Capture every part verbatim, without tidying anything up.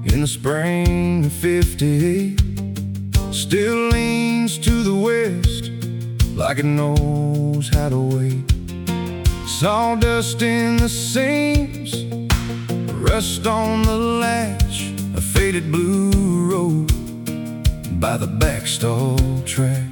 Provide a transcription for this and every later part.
in the spring of fifty-eight still leans to the west like it knows how to wait. Sawdust in the seams, rust on the latch, a faded blue road by the backstall track.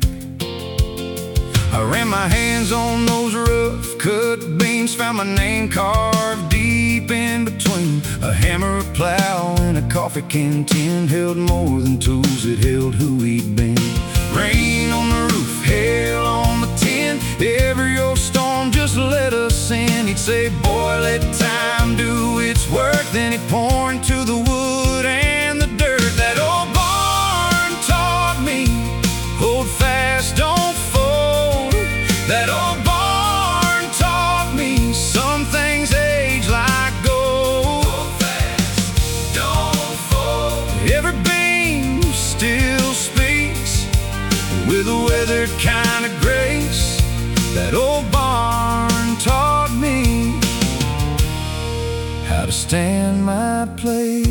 I ran my hands on those rough cut beams, found my name carved deep in between a hammer, a plow, and a coffee can tin. Held more than tools, it held who he'd been. Rain on the roof, hail on the tin, every old storm just let us in. He'd say, boy, let time do its work. Then he'd pour into the wood and the dirt. That old barn taught me, hold fast, don't fold. That old barn taught me, some things age like gold. Hold fast, don't fold. Every beam still speaks with a weathered kind of grace. That old barn taught me how to stand my place.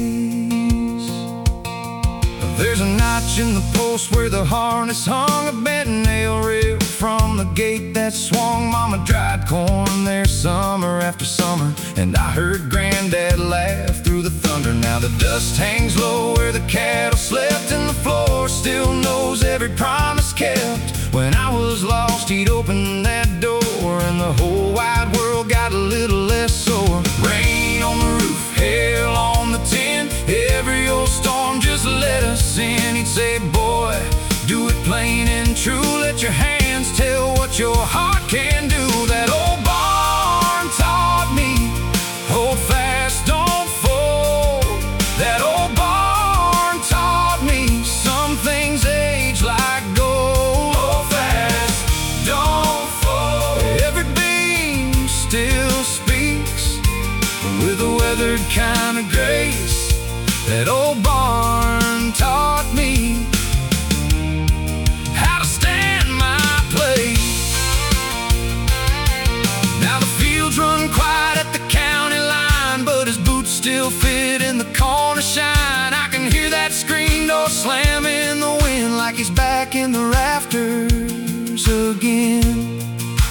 There's a notch in the post where the harness hung, a bent nail rail from the gate that swung. Mama dried corn there summer after summer, and I heard Granddad laugh through the thunder. Now the dust hangs low where the cattle slept, and the floor still knows every promise kept. When I was lost, he'd open that door, and the whole wide world got a little less sore. Rain on the roof, hail on the tin, every old storm just let us in. He'd say, boy, do it plain and true, let your hands tell what your heart can do. That old barn taught me, hold fast, don't fold. That old barn taught me, some things age like gold. Hold fast, don't fold. Every beam still speaks with a weathered kind of grace. That old barn taught me how to stand my place. Now the fields run quiet at the county line, but his boots still fit in the corner shine. I can hear that screen door slam in the wind, like he's back in the rafters again.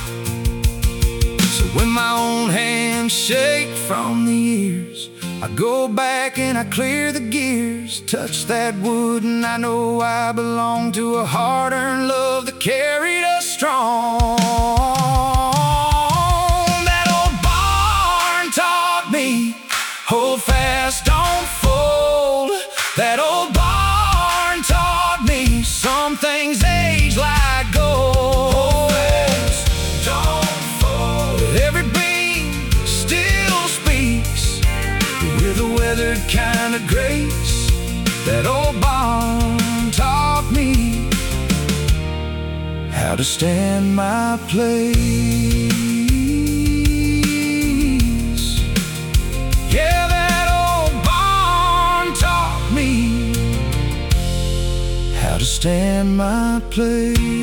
So when my own hands shake from the years, I go back and I clear the gears, touch that wood, and I know I belong to a hard-earned love that carried us strong. That old barn taught me, hold fast, don't fold. That old barn taught me, some things age like gold. Hold fast, don't fold. Every beam still speaks with a weathered kind of grace. That old barn taught me how to stand my place. Yeah, that old barn taught me how to stand my place.